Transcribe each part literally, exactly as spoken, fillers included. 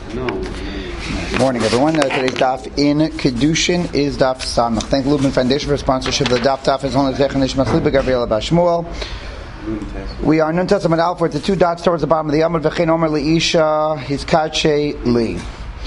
No. Morning, everyone. Uh, today's daf in Kedushin is daf Samach. Thank Lubin Foundation for sponsorship. The daf daf is only Zechanish Machliba Gabriel Bashmuel. We are Nun Testament Alpha with the two dots towards the bottom of the Amud. V'chein Omer Liisha Hizkache Li.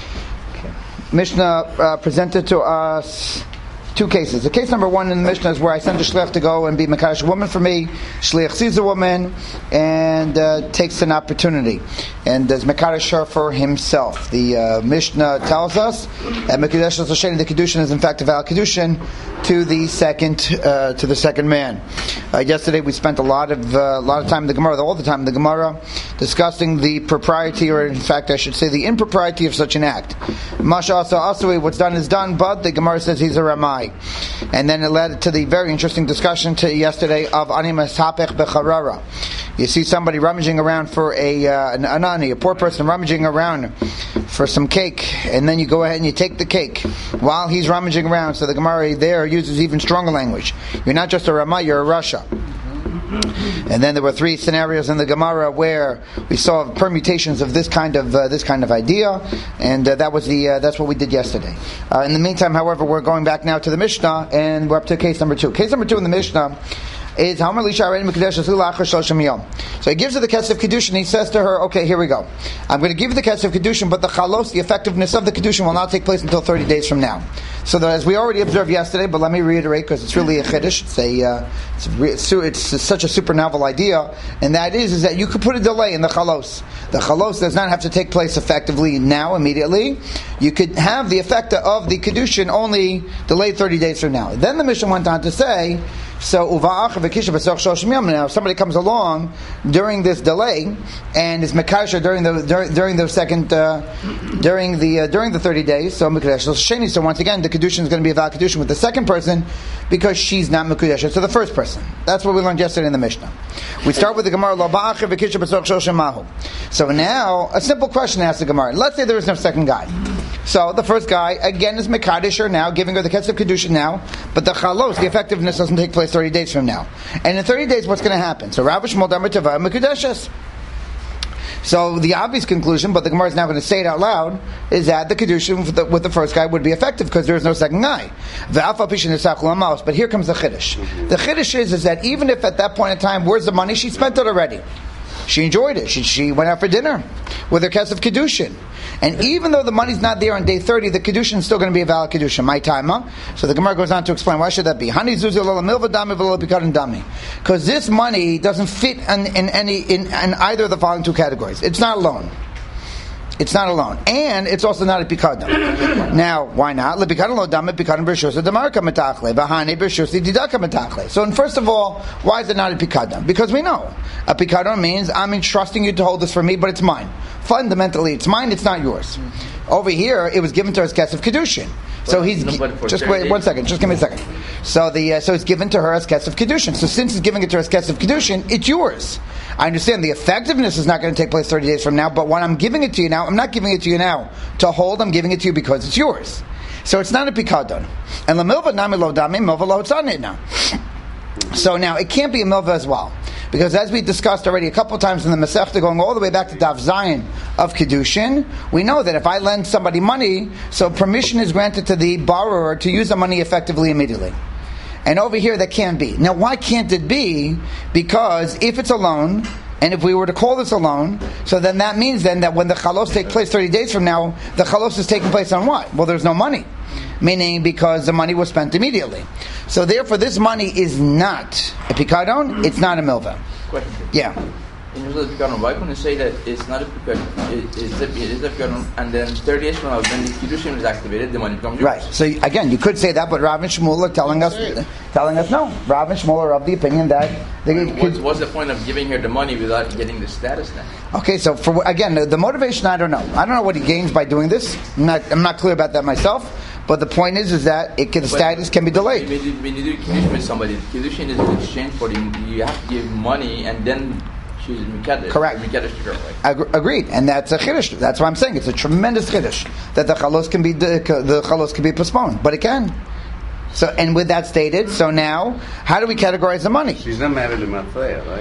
Mishnah uh, presented to us two cases. The case number one in the Mishnah is where I send a shliach to go and be mekadosh a woman for me. Shliach sees a woman and uh, takes an opportunity and does mekadosh her for himself. The uh, Mishnah tells us that mekadosh l'sheni, the kedushin is in fact a valid kedushin to the second uh, to the second man. Uh, yesterday we spent a lot of uh, a lot of time in the Gemara, all the time in the Gemara, discussing the propriety, or in fact I should say the impropriety of such an act. Masha asa asui, what's done is done, but the Gemara says he's a ramai. And then it led to the very interesting discussion to yesterday of ani masapech becharara. You see somebody rummaging around for a uh, an anani, a poor person rummaging around for some cake, and then you go ahead and you take the cake while he's rummaging around. So the Gemara there uses even stronger language. You're not just a ramai, you're a rasha. And then there were three scenarios in the Gemara where we saw permutations of this kind of uh, this kind of idea, and uh, that was the uh, that's what we did yesterday. Uh, in the meantime, however, we're going back now to the Mishnah, and we're up to case number two. Case number two in the Mishnah is Hamar Lisha Arei Mekadesh Lachar Shloshim Yom. So he gives her the Kesef Kedushin, and he says to her, okay, here we go. I'm going to give you the Kesef Kedushin, but the Chalos, the effectiveness of the Kedushin, will not take place until thirty days from now. So that, as we already observed yesterday, but let me reiterate because it's really a Chiddush, it's a, uh, it's, a, it's, it's such a super novel idea, and that is, is that you could put a delay in the Chalos. The Chalos does not have to take place effectively now, immediately. You could have the effect of the Kedushin only delayed thirty days from now. Then the Mishnah went on to say, so now if somebody comes along during this delay and is mekasher during the during, during the second uh, during the uh, during the thirty days, so mekadesh sheni. So once again, the kedushin is going to be a valid kedushin with the second person because she's not mekadesh to the first person. That's what we learned yesterday in the Mishnah. We start with the Gemara. So now a simple question asks the Gemara. Let's say there is no second guy. So the first guy again is mekadesh her now, giving her the kesef kedushin now, but the chalos, the effectiveness, doesn't take place thirty days from now. And in thirty days, what's going to happen? So Rav Shmuel Damar Tava Mekudeshes. So the obvious conclusion, but the Gemara is now going to say it out loud, is that the kedushin with the, with the first guy would be effective because there is no second guy. But here comes the chiddush. The chiddush is, is that even if at that point in time, where's the money? She spent it already. She enjoyed it. She, she went out for dinner with her kesef kedushin. And even though the money's not there on day thirty, the kedushin is still going to be a valid kedushin. My time, huh? So the Gemara goes on to explain why should that be? Because this money doesn't fit in, in any in, in either of the following two categories. It's not a loan. It's not a loan, and it's also not a pikadon. Now, why not? So, first of all, why is it not a pikadon? Because we know a pikadon means I'm entrusting you to hold this for me, but it's mine. Fundamentally, it's mine. It's not yours. Over here, it was given to her as kesef kedushin. So he's no, just wait one second. Just give me a second. So the uh, so it's given to her as kesef kedushin. So since he's giving it to her as kesef kedushin, it's yours. I understand the effectiveness is not going to take place thirty days from now, but when I'm giving it to you now, I'm not giving it to you now to hold. I'm giving it to you because it's yours. So it's not a pikadon. And la milva nami lo dami milva lo tzanit now. So now it can't be a milva as well. Because as we discussed already a couple times in the Masechta, going all the way back to Daf Zayin of Kedushin, we know that if I lend somebody money, so permission is granted to the borrower to use the money effectively immediately. And over here that can't be. Now why can't it be? Because if it's a loan, and if we were to call this a loan, so then that means then that when the chalos take place thirty days from now, the chalos is taking place on what? Well, there's no money. Meaning because the money was spent immediately. So therefore this money is not a pikadon, it's not a milva. Question. Yeah. In terms of the pikadon, why couldn't you say that it's not a pikadon, it, it's a, it is a pikadon, and then thirty days from now, when the kedushin is activated, the money becomes yours? Right. So again, you could say that, but Rav and Shmuel are telling us, telling us no. Rav and Shmuel are of the opinion that they what's, could, what's the point of giving her the money without getting the status then? Okay, so for again, the, the motivation I don't know. I don't know what he gains by doing this. I'm not, I'm not clear about that myself. But the point is, is that it can, the status can be delayed. When you, when you do kedushin with somebody, kedushin is in exchange for the, you have to give money and then she's mekadesh. Correct. Mekadesh to girl, right? Ag- agreed, and that's a chiddush. That's what I'm saying. It's a tremendous chiddush that the chalos can be the, the chalos can be postponed, but it can. So, and with that stated, so now, how do we categorize the money? She's not married to Matfeya, right?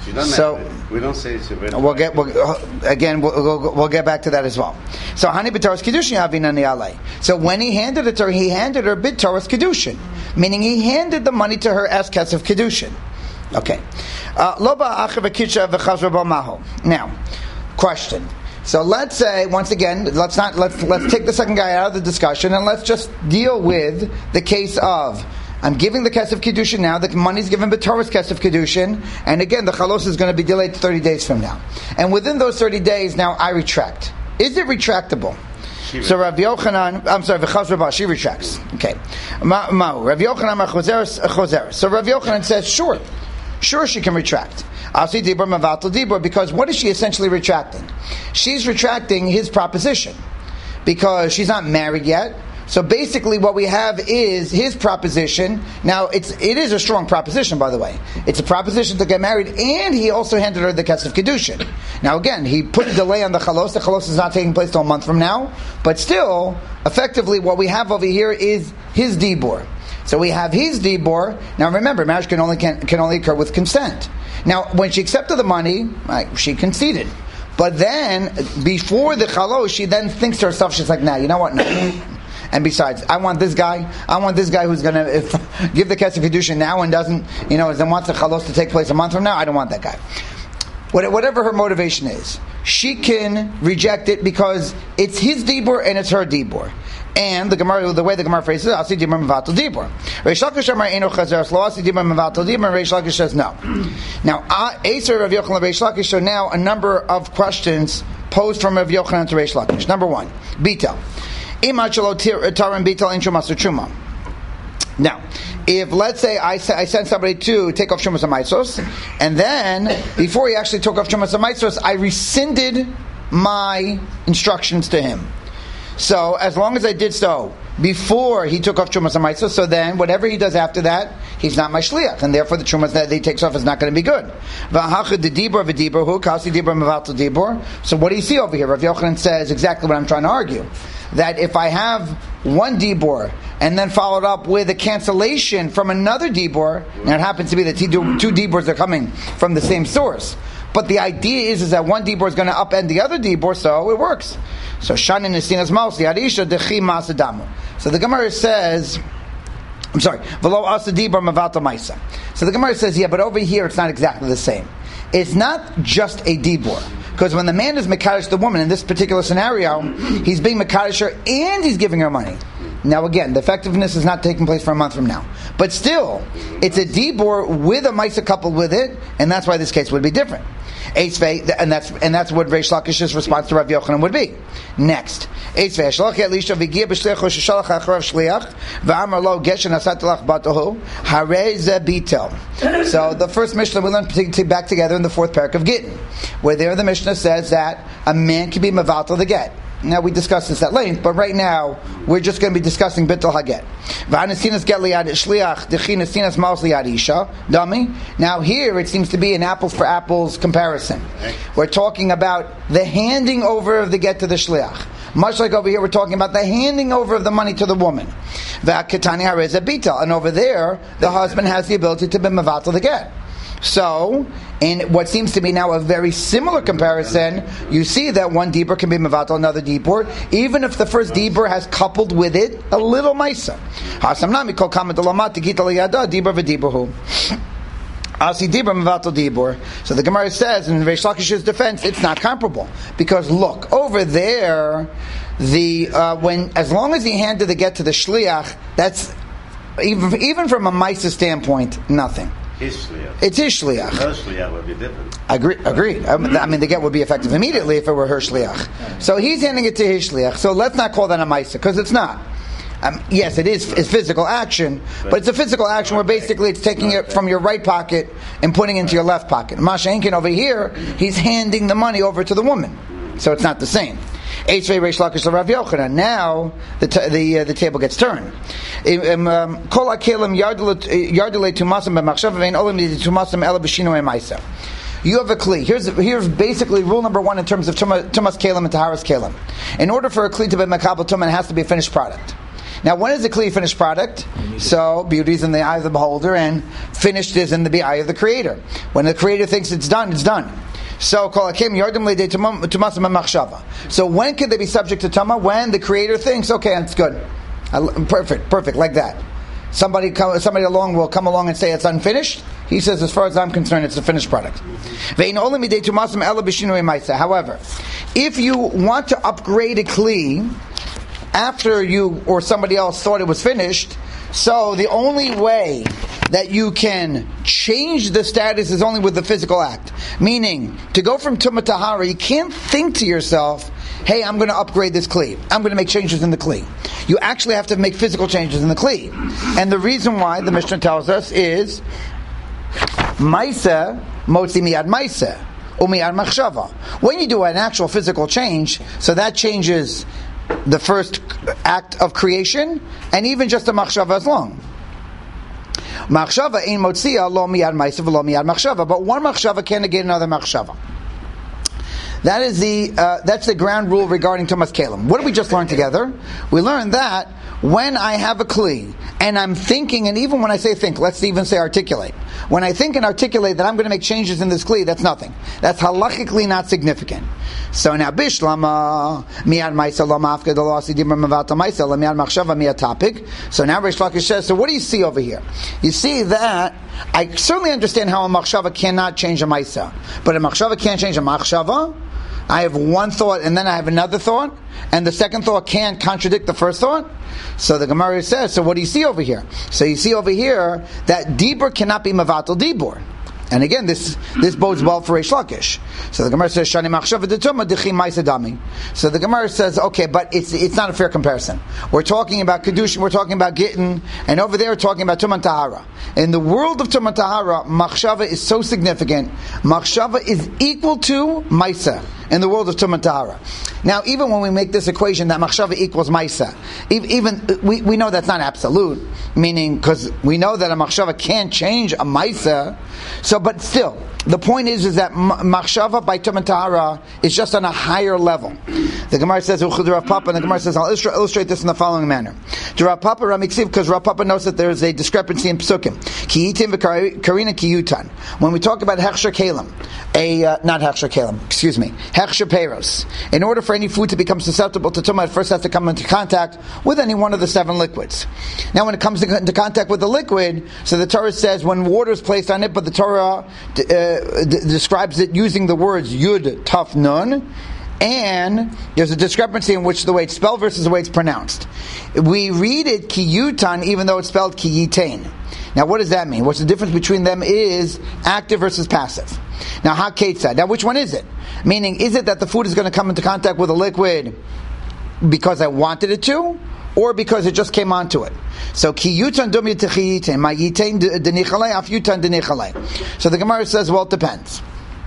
She doesn't So have, we don't say it's a red. we'll get we'll, again. We'll, we'll, we'll get back to that as well. So Hani b'Torah's Kiddushin Avina Ni'alei. So when he handed it to her, he handed her b'Torah's Kiddushin, meaning he handed the money to her as Kesef Kiddushin. Okay. Loba achav v'kitsha v'chazra b'maho. Now, question. So let's say once again, let's not let's let's take the second guy out of the discussion and let's just deal with the case of I'm giving the Kesef Kiddushin now. The money's given b'Torah's Kesef Kiddushin, and again the chalos is going to be delayed to thirty days from now. And within those thirty days, now I retract. Is it retractable? She so Rav Yochanan, I'm sorry, v'chaz Rabbah, she retracts. Okay, Ma, Ma, Rav Yochanan chozeres chozeres. So Rav Yochanan says, sure, sure she can retract. Asi dibur mavatal dibur, because what is she essentially retracting? She's retracting his proposition because she's not married yet. So basically, what we have is his proposition. Now, it's it is a strong proposition, by the way. It's a proposition to get married, and he also handed her the Kesef Kiddushin. Now, again, he put a delay on the chalos. The chalos is not taking place till a month from now, but still, effectively, what we have over here is his dibur. So we have his dibur. Now, remember, marriage can only can, can only occur with consent. Now, when she accepted the money, right, she conceded. But then, before the chalos, she then thinks to herself, she's like, nah, you know what, no. And besides, I want this guy, I want this guy who's going to give the Kesef Kiddushin now and doesn't, you know, and wants the chalos to take place a month from now. I don't want that guy. Whatever her motivation is, she can reject it because it's his dibur and it's her dibur. And the Gemara, the way the Gemara phrases it, Asi dibur mevatel dibur. Reish Lakish amar eino chazer lo asi dibur mevatel dibur. And Reish Lakish says no. Now, Eser Rav Yochanan Reish Lakish. So now a number of questions posed from Rav Yochanan to Reish Lakish. Number one, Bitel. Now, if let's say I, I sent somebody to take off Shumas HaMaisos, and then before he actually took off Shumas HaMaisos, I rescinded my instructions to him. So as long as I did so before he took off Shumas HaMaisos, so then whatever he does after that, he's not my shliach, and therefore the Shumas that he takes off is not going to be good. So what do you see over here? Rav Yochanan says exactly what I'm trying to argue. That if I have one dibur and then followed up with a cancellation from another dibur, and it happens to be that two diburs are coming from the same source, but the idea is, is that one dibur is going to upend the other dibur, so it works. So shanin nesinas mausi adisha dechi masadamu. So the Gemara says, I'm sorry, v'lo asa dibur mavatal maisa. So the Gemara says, yeah, but over here it's not exactly the same. It's not just a dibur. Because when the man is mekadosh the woman, in this particular scenario, he's being mekadosh her and he's giving her money. Now again, the effectiveness is not taking place for a month from now. But still, it's a dibur with a maisa coupled with it, and that's why this case would be different. And that's and that's what Reish Lakish's response to Rav Yochanan would be. Next, so the first Mishnah we learned to back together in the fourth parak of Gittin, where there the Mishnah says that a man can be mevatel the get. Now we discussed this at length, but right now we're just going to be discussing bittul haget. Now here it seems to be an apples for apples comparison. We're talking about the handing over of the get to the shliach. Much like over here, we're talking about the handing over of the money to the woman. And over there, the husband has the ability to be mevatel the get. So, in what seems to be now a very similar comparison, you see that one dibur can be mevatel another dibur, even if the first dibur has coupled with it a little maisa. So the Gemara says in Reish Lakish's defense, it's not comparable because look over there, the uh, when as long as he handed the get to the shliach, that's even even from a maisa standpoint, nothing. His shliach. It's his shliach. Her shliach would be different. Agree, agreed. I mean, the get would be effective immediately if it were her shliach. So he's handing it to his shliach. So let's not call that a maisa because it's not. Um, yes, it is it's physical action, but it's a physical action where basically it's taking it from your right pocket and putting it into your left pocket. Masha Enkin over here, he's handing the money over to the woman. So it's not the same. Now the t- the uh, the table gets turned. You have a kli. Here's here's basically rule number one in terms of tumas kalim and taharas kalim. In order for a kli to be makabel tumah, it has to be a finished product. Now, when is a kli a finished product? So, beauty is in the eye of the beholder, and finished is in the eye of the creator. When the creator thinks it's done, it's done. So, so when can they be subject to tama? When the creator thinks, okay, it's good, perfect, perfect, like that. Somebody, come, somebody along will come along and say it's unfinished. He says, as far as I'm concerned, it's a finished product. However, if you want to upgrade a kli after you or somebody else thought it was finished, so the only way that you can change the status is only with the physical act. Meaning, to go from Tumah Tahara, you can't think to yourself, hey, I'm going to upgrade this kli. I'm going to make changes in the kli. You actually have to make physical changes in the kli. And the reason why, the Mishnah tells us, is Maisa motzi miyad Maisa umiyad machshava. When you do an actual physical change, so that changes the first act of creation, and even just a machshava is long. Machshava ein motzia lo miyad Maisa v'lo miyad machshava. But one machshava can't negate another machshava. That is the uh, that's the ground rule regarding Tumas Kalim. What did we just learn together? We learned that when I have a kli and I'm thinking, and even when I say think, let's even say articulate. When I think and articulate that I'm going to make changes in this kli, that's nothing. That's halachically not significant. So now bishlama miyad ma'isa lo mafked lo asidim mavata ma'isa lo miyad machshava miyad topic. So now Reish Lakish says, so what do you see over here? You see that I certainly understand how a machshava cannot change a ma'isa, but a machshava can't change a machshava. I have one thought and then I have another thought, and the second thought can't contradict the first thought. So the Gemara says, so what do you see over here? So you see over here that dibur cannot be mavatal dibur. And again, this this bodes well for Reish Lakish. So the Gemara says, Shani machshava detuma dechi ma'isa dami. So the Gemara says, okay, but it's it's not a fair comparison. We're talking about kedushin, we're talking about gittin, and over there we're talking about tuman tahara. In the world of tuman tahara, machshava is so significant. Machshava is equal to ma'isa in the world of tuman tahara. Now, even when we make this equation that machshava equals ma'isa, even we, we know that's not absolute, meaning because we know that a machshava can't change a ma'isa. So, but still, the point is, is that machshava by tuman tahara is just on a higher level. The Gemara says, Rav Papa, and the Gemara says, I'll illustrate, illustrate this in the following manner. To Rav Papa, Ramiksiv, because Rav Papa knows that there is a discrepancy in psukim. Ki yitim v'karina ki yutan. When we talk about hechsher kalim, a uh, not hechsher kalim, excuse me, hechsher peiros. In order for any food to become susceptible to tumah, it first has to come into contact with any one of the seven liquids. Now, when it comes into contact with the liquid, so the Torah says when water is placed on it, but the Torah uh, d- describes it using the words yud, taf, nun, and there's a discrepancy in which the way it's spelled versus the way it's pronounced. We read it kiyutan even though it's spelled kiyitain. Now, what does that mean? What's the difference between them is active versus passive. Now, haketza. Now, which one is it? Meaning, is it that the food is going to come into contact with a liquid because I wanted it to, or because it just came onto it? So, kiyutan dum yitechiyitain, ma yitain denichalei, af yutan denichalei. So the Gemara says, well, it depends.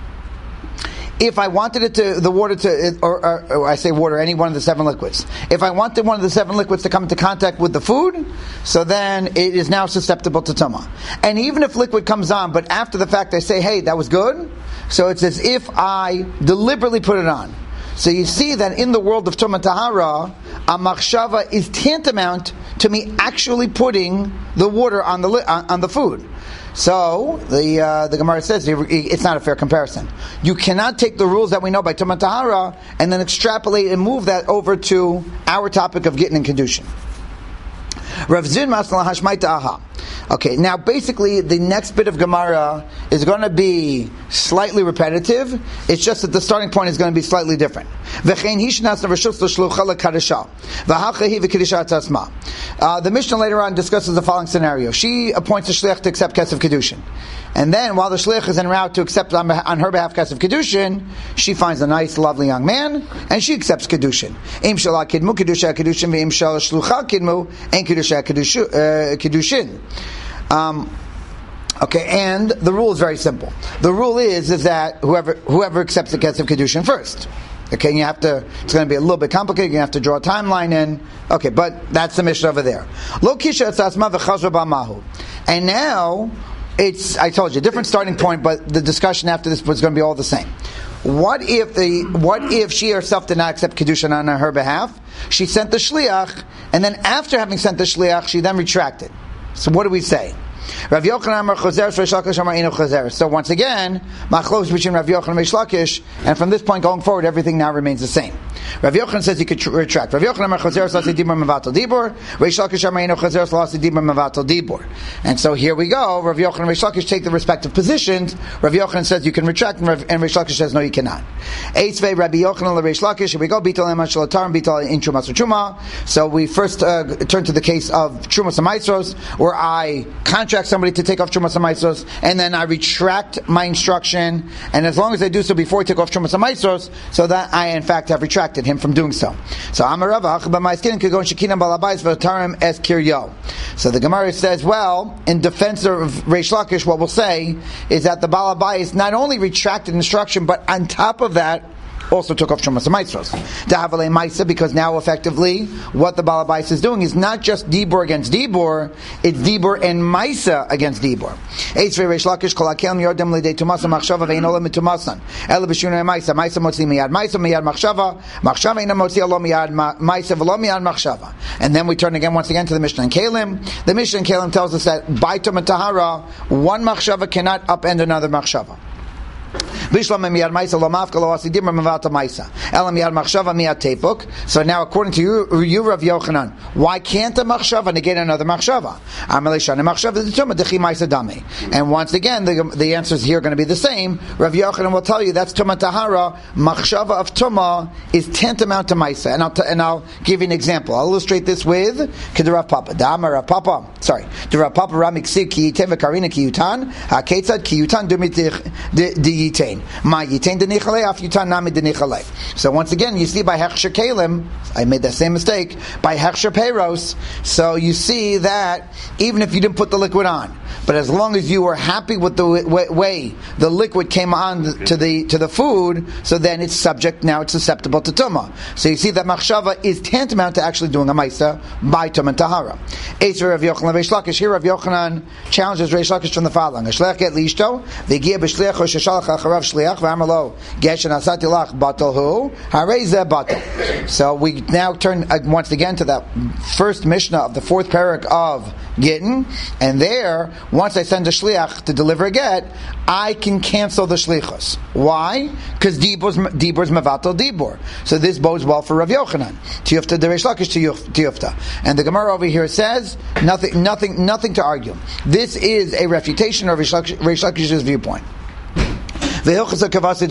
If I wanted it to, the water to, or, or, or I say water, any one of the seven liquids. If I wanted one of the seven liquids to come into contact with the food, so then it is now susceptible to tumah. And even if liquid comes on, but after the fact I say, hey, that was good, so it's as if I deliberately put it on. So you see that in the world of Tumah Tahara, a machshava is tantamount to me actually putting the water on the li- on, on the food. So the uh, the Gemara says it's not a fair comparison. You cannot take the rules that we know by Tumah Tahara and then extrapolate and move that over to our topic of Gittin and Kedushin. Rav Zin Masla Hashmaita Aha. Okay, now basically the next bit of Gemara is going to be slightly repetitive. It's just that the starting point is going to be slightly different. Uh, the Mishnah later on discusses the following scenario. She appoints a shliach to accept Kesef Kedushin. And then while the shliach is en route to accept on, on her behalf Kesef Kedushin, she finds a nice, lovely young man, and she accepts Kedushin. Im shalah kidmu Kedusha Kedushin ve'im shal shlucha kidmu en Kedusha Kedushin. Um, okay, and the rule is very simple. The rule is is that whoever whoever accepts the Kesef Kedushin first. Okay, you have to. It's going to be a little bit complicated. You have to draw a timeline in. Okay, but that's the Mishnah over there. Lo kisha etzasma v'chazra b'mahu. And now it's. I told you different starting point, but the discussion after this was going to be all the same. what if the what if she herself did not accept Kedushin on her behalf? She sent the shliach, and then after having sent the shliach, she then retracted. So what do we say? Rav Yochanan Amar Chozeres, Reish Lakish Amar Eino Chozeres. So once again, machlokes between Rav Yochanan and Reish Lakish, and from this point going forward, everything now remains the same. Rav Yochanan says you could tr- retract. Rav Yochanan Amar Chozeres Lasi Dibur Mevatel Dibur. Reish Lakish Amar Eino Chozeres Lasi Dibur Mevatel Dibur. And so here we go. Rav Yochanan and Reish Lakish take the respective positions. Rav Yochanan says you can retract, and, Rav, and Reish Lakish says no, you cannot. Eitzvei Rabbi Yochanan LeReish Lakish. Here we go. Bital Eman Shalatar and Bital in Trumas Truma. So we first uh, turn to the case of Trumas Amaitros, where I contract somebody to take off Trumas Amaitros, and then I retract my instruction, and as long as I do so before I take off Trumas Amaitros, so that I in fact have retracted him from doing so. So Amarava Achbamaiskin could go in Shekinah Balabais Vatarim Es Kiryo. So the Gemara says, well, in defense of Reish Lakish, what we'll say is that the Balabais not only retracted instruction, but on top of that, also took off Trumas Amaitros. Dahavale Maisa, because now effectively what the Balabais is doing is not just Dibur against Dibur, it's Dibur and Maisa against Dibur. Eitzvei Reish Lakish kol hakel miyodem lidei tumasa machshava ve'ein olam mitumasan ela b'shunei Maisa. Maisa motzi miyad Maisa miyad machshava machshava eina motzi alo miyad Maisa v'lo miyad machshava. And then we turn again once again to the Mishnah and Kalim. The Mishnah and Kalim tells us that by Tum and Tahara, one machshava cannot upend another machshava. So now, according to you, you Rav Yochanan, why can't a machshava negate another machshava? And once again, the, the answers here are going to be the same. Rav Yochanan will tell you that's Tumah Tahara. Machshava of Tumah is tantamount to Maisa. And I'll, t- and I'll give you an example. I'll illustrate this with Kedarav Papa. Dama Rav Papa. Sorry. Darav Papa Ramik Ki Yitem V'Karina Ki Yutan. HaKetzad Ki Yutan Dumit Di Yitain. Ma Yitain Denichalei Af Yutan Nami Denichalei. So once again, you see by Hechsher Kalim, I made that same mistake, by Hechsher Peiros, so you see that even if you didn't put the liquid on, but as long as you were happy with the w- way the liquid came on the, to the to the food, so then it's subject, now it's susceptible to tumah. So you see that machshava is tantamount to actually doing a maisa by tumah and tahara. Eitz Rav Yochanan Reish Lakish. Here Rav Yochanan challenges Reish Lakish from the following: A shliach get liishto v'giya b'shliach or sheshalach acharav shliach v'amalo gesh and asati lach batal hu harei zeh batal. So we now turn uh, once again to that first Mishnah of the fourth parak of Gittin, and there, once I send a shliach to deliver a get, I can cancel the shlichus. Why? Because Dibur's mevatel Dibur. So this bodes well for Rav Yochanan. Tiyufta de Reish Lakish tiyufta. And the Gemara over here says nothing, nothing, nothing to argue. This is a refutation of Reish Lakish's viewpoint. Now the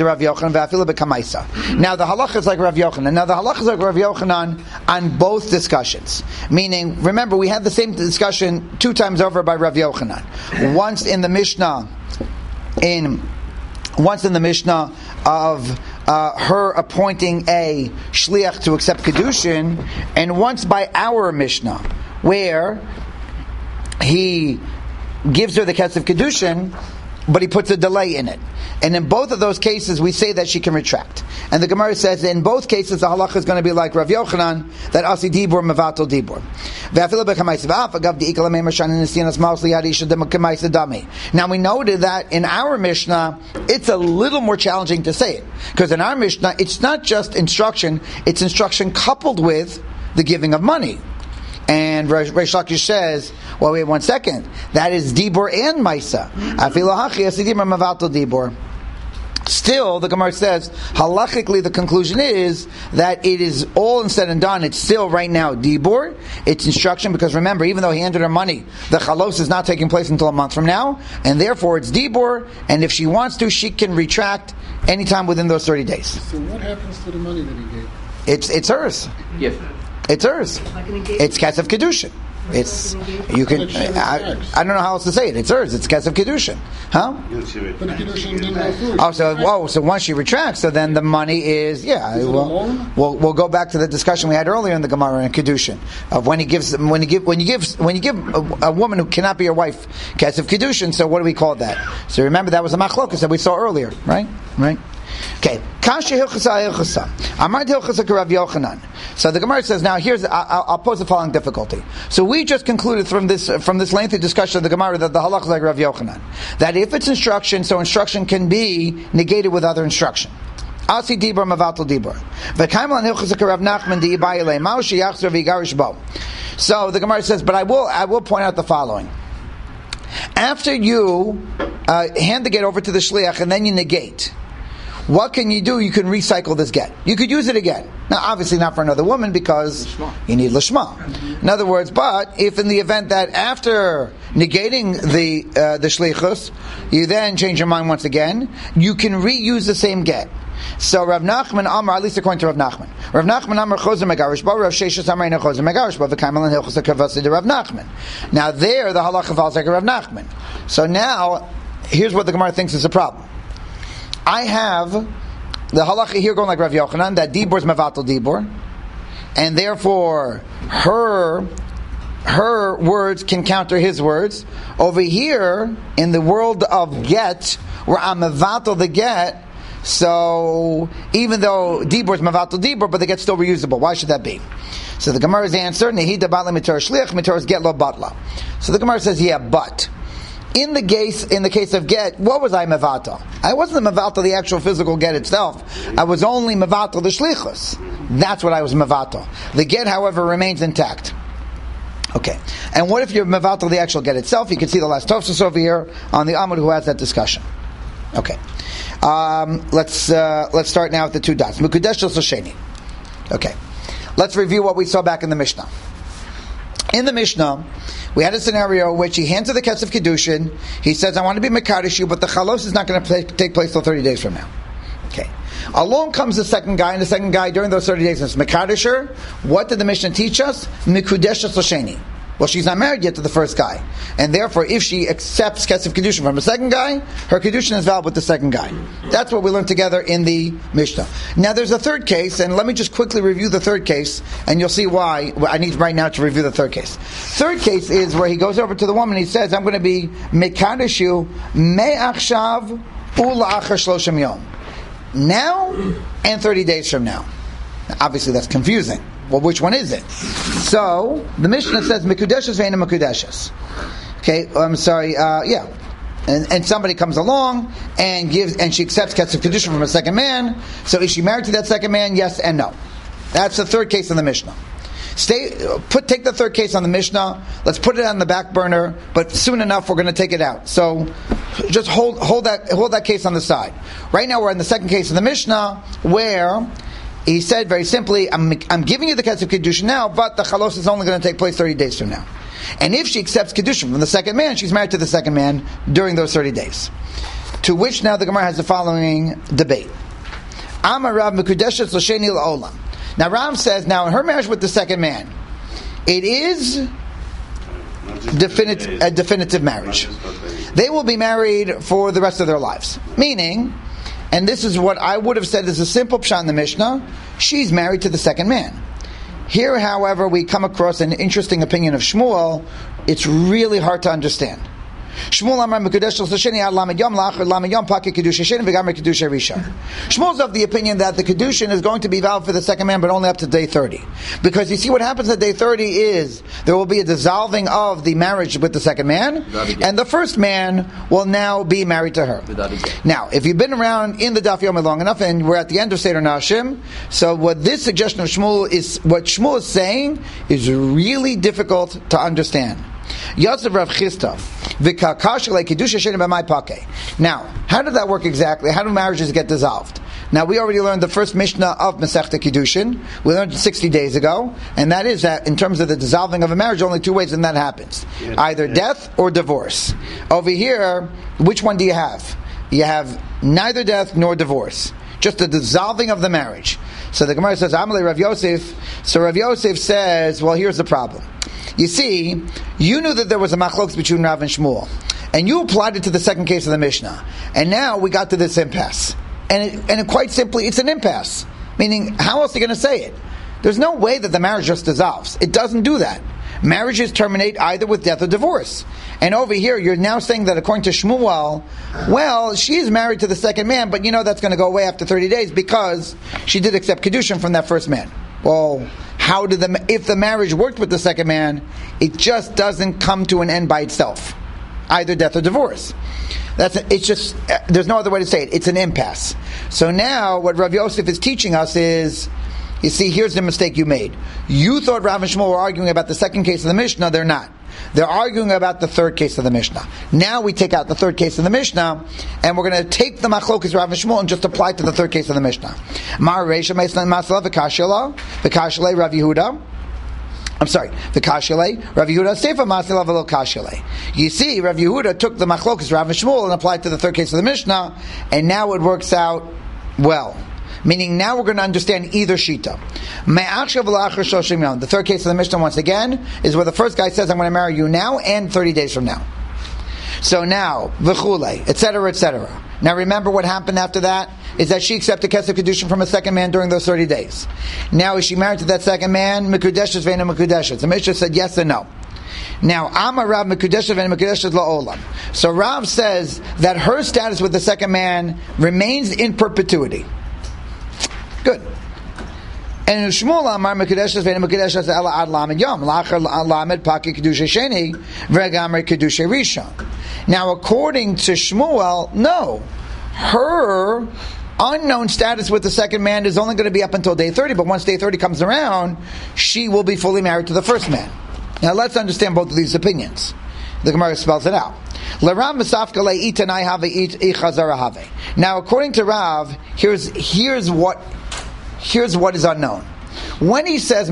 halacha is like Rav Yochanan. Now the halacha is like Rav Yochanan on both discussions. Meaning, remember, we had the same discussion two times over by Rav Yochanan. Once in the Mishnah, in once in the Mishnah of uh, her appointing a shliach to accept kedushin, and once by our Mishnah where he gives her the kesef kedushin, but he puts a delay in it. And in both of those cases, we say that she can retract. And the Gemara says that in both cases, the halacha is going to be like Rav Yochanan, that asi dibur mevatel dibur. Now we noted that in our Mishnah, it's a little more challenging to say it. Because in our Mishnah, it's not just instruction, it's instruction coupled with the giving of money. And Reish Lakish says, well, wait one second. That is Dibur and Maisa. Still, the Gemara says, halachically, the conclusion is that it is all said and done. It's still right now Dibur. It's instruction, because remember, even though he handed her money, the chalos is not taking place until a month from now, and therefore it's Dibur. And if she wants to, she can retract anytime within those thirty days. So what happens to the money that he gave? It's it's hers. Yes. It's hers. It's kesef kedushin. It's you can. I, I don't know how else to say it. It's hers. It's kesef kedushin, huh? But the kedushin didn't go through. Oh, so whoa. So once she retracts, so then the money is yeah. Is it we'll, alone? we'll we'll go back to the discussion we had earlier in the Gemara and kedushin of when he gives when you give when you give when you give a, a woman who cannot be your wife kesef kedushin. So what do we call that? So remember that was a machlokas that we saw earlier, right? Right. Okay. Kasha hilchasa hilchasa. Amar hilchasa Rav Yochanan. So the Gemara says, now here's, I'll, I'll pose the following difficulty. So we just concluded from this from this lengthy discussion of the Gemara that the halach is like Rav Yochanan. That if it's instruction, so instruction can be negated with other instruction. Asi dibur mevatel dibur. V'kaim lan hilchos Rav Nachman di'ibai elei mao sheyachzor v'yigarish bo. So the Gemara says, but I will I will point out the following. After you uh, hand the get over to the shliach and then you negate, what can you do? You can recycle this get. You could use it again. Now, obviously not for another woman because lishma. You need lishma. In other words, but if in the event that after negating the uh, the shlichus, you then change your mind once again, you can reuse the same get. So Rav Nachman Amar, at least according to Rav Nachman, Rav Nachman Amar Chozer Megarish Bo, Rav Sheshes Amar Ina Chozer Megarish Bo, V'Kaimal and Hilchos HaKavasi to Rav Nachman. Now there, the halacha falls like Rav Nachman. So now, here's what the Gemara thinks is a problem. I have the halacha here going like Rav Yochanan, that Dibur is Mevatel Dibur, and therefore her her words can counter his words. Over here, in the world of get, where I'm Mevatel the get, so even though Dibur is Mevatel Dibur, but the get's still reusable. Why should that be? So the Gemara's answer, Nehida Batla Mitar Shliach, Mitar is Get Lo Batla. So the Gemara says, yeah, but in the case in the case of get, what was I mevatel? I wasn't mevatel the actual physical get itself. I was only mevatel the shlichus. That's what I was mevatel. The get, however, remains intact. Okay. And what if you're mevatel the actual get itself? You can see the last Tosfos over here on the Amud who has that discussion. Okay. Um, let's uh, let's start now with the two dots. Mekudesh Sheni. Okay. Let's review what we saw back in the Mishnah. In the Mishnah, we had a scenario in which he hands her the Ketz of Kedushin. He says, I want to be Mekadosh you, but the Chalos is not going to take place till thirty days from now. Okay. Along comes the second guy, and the second guy during those thirty days is Mekadosh her. What did the Mishnah teach us? Mekudesh Sheni. Well, she's not married yet to the first guy. And therefore, if she accepts Ketz of Kedushin from the second guy, her Kedushin is valid with the second guy. That's what we learned together in the Mishnah. Now, there's a third case, and let me just quickly review the third case, and you'll see why I need right now to review the third case. Third case is where he goes over to the woman, he says, I'm going to be Mekadosh you, me'achshav ula'achar shloshim yom. Now, and thirty days from now. Now. Obviously, that's confusing. Well, which one is it? So, the Mishnah says, Mekudeshes ve'ena Mekudeshes. Okay, I'm sorry, uh, yeah. And, and somebody comes along and gives, and she accepts Ketz of Kedushin from a second man. So is she married to that second man? Yes and no. That's the third case in the Mishnah. Stay, put, take the third case on the Mishnah. Let's put it on the back burner, but soon enough we're going to take it out. So, just hold, hold that, hold that case on the side. Right now we're in the second case of the Mishnah, where he said very simply, I'm, I'm giving you the Ketz of Kedushin now, but the Chalos is only going to take place thirty days from now. And if she accepts Kedushin from the second man, she's married to the second man during those thirty days. To which now the Gemara has the following debate. Amar Rav Mekudeshes L'Sheni L'Olam. Now Rav says, now in her marriage with the second man, it is definite, a definitive marriage. They will be married for the rest of their lives. Meaning, and this is what I would have said is a simple pshat in the Mishnah, she's married to the second man. Here, however, we come across an interesting opinion of Shmuel. It's really hard to understand. Shmuel Amar Mekudesh L'Sheni Ad Lamed Yom La'achar Lamed Yom Paki Kedusha Sheni V'Gamar Kedusha Rishon. Shmuel's of the opinion that the Kedushin is going to be valid for the second man, but only up to day thirty. Because you see, what happens at day thirty is there will be a dissolving of the marriage with the second man, and the first man will now be married to her. Now, if you've been around in the Daf Yomi long enough, and we're at the end of Seder Nashim, so what this suggestion of Shmuel is, what Shmuel is saying, is really difficult to understand. Yosef Rav Chisda v'kakashalei kedusha sheni b'mai pakei. Now, how did that work exactly? How do marriages get dissolved? Now, we already learned the first Mishnah of Masechta Kiddushin. We learned it sixty days ago, and that is that in terms of the dissolving of a marriage, only two ways and that happens: yeah, either yeah. death or divorce. Over here, which one do you have? You have neither death nor divorce, just the dissolving of the marriage. So the Gemara says, Amalei Rav Yosef. So Rav Yosef says, well, here's the problem. You see, you knew that there was a machlokes between Rav and Shmuel, and you applied it to the second case of the Mishnah, and now we got to this impasse. And it, and it quite simply, it's an impasse. Meaning, how else are you going to say it? There's no way that the marriage just dissolves. It doesn't do that. Marriages terminate either with death or divorce. And over here, you're now saying that according to Shmuel, well, she is married to the second man, but you know that's going to go away after thirty days because she did accept Kedushin from that first man. Well, how did the if the marriage worked with the second man, it just doesn't come to an end by itself. either death or divorce. That's a, it's just uh, there's no other way to say it. It's an impasse. So now what Rav Yosef is teaching us is, you see, here's the mistake you made. You thought Rav and Shmuel were arguing about the second case of the Mishnah. They're not. They're arguing about the third case of the Mishnah. Now we take out the third case of the Mishnah, and we're going to take the machlokas Rav and Shmuel and just apply it to the third case of the Mishnah. Mar Reisha Meislan Masala V'Kashila V'Kashile Rav Yehuda. I'm sorry, the Kashile, Rav Yehuda Sefer Masila V'Lo Kashile. You see, Rav Yehuda took the machlokas Rav and Shmuel and applied it to the third case of the Mishnah, and now it works out well. Meaning now we're going to understand either shita. The third case of the Mishnah, once again, is where the first guy says, I'm going to marry you now and thirty days from now. So now, v'chule, et cetera, et cetera. Now remember what happened after that? Is that she accepted Kesef Kedushin from a second man during those thirty days. Now is she married to that second man? Mekudeshes ve'ena mekudeshes. The Mishnah said yes and no. Now, Amar Rav Mekudeshes ve'ena mekudeshes la'olam. So Rav says that her status with the second man remains in perpetuity. Good. And Shmuel Amar Mekudeshes ve'ena mekudeshes ela ad lamed yom lachar lamed paki kedusha sheni v'gamre kedusha rishon. Now, according to Shmuel, no, her unknown status with the second man is only going to be up until day thirty. But once day thirty comes around, she will be fully married to the first man. Now, let's understand both of these opinions. The Gemara spells it out. Now, according to Rav, here's here's what here's what is unknown. When he says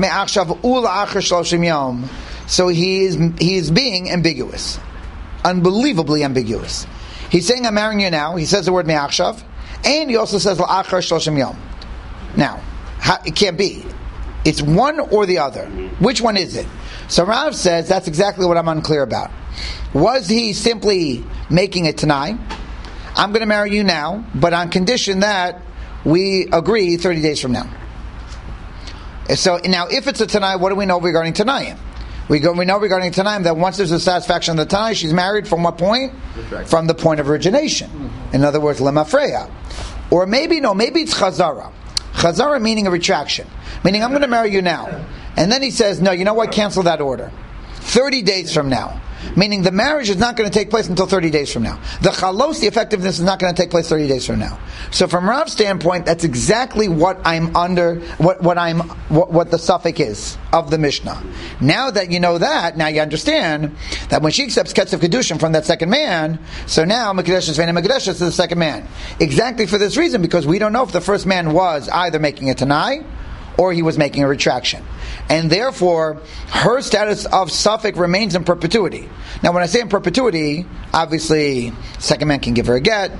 so he is he is being ambiguous, unbelievably ambiguous. He's saying, "I'm marrying you now." He says the word me'achshav, and he also says la'achar shloshim yom. Now, how, it can't be. It's one or the other. Which one is it? So Rav says that's exactly what I'm unclear about. Was he simply making it Tanai? I'm going to marry you now, but on condition that we agree thirty days from now. So now, if it's a Tanai, what do we know regarding Tanai? We go. We know regarding Tanaim that once there's a satisfaction of the Tanai, she's married from what point? From the point of origination. Mm-hmm. In other words, lemafreya. Or maybe, no, maybe it's chazara. Chazara meaning a retraction. Meaning, I'm going to marry you now. And then he says, no, you know what? Cancel that order. thirty days from now. Meaning the marriage is not going to take place until thirty days from now. The chalos, the effectiveness, is not going to take place thirty days from now. So from Rav's standpoint, that's exactly what I'm under, what, what I'm, what, what the suffix is of the Mishnah. Now that you know that, now you understand that when she accepts Ketzev Kedushin from that second man, so now Mekudeshes Ve'ena Mekudeshes is the second man. Exactly for this reason, because we don't know if the first man was either making a Tanai or he was making a retraction. And therefore, her status of suffix remains in perpetuity. Now, when I say in perpetuity, obviously, second man can give her a get.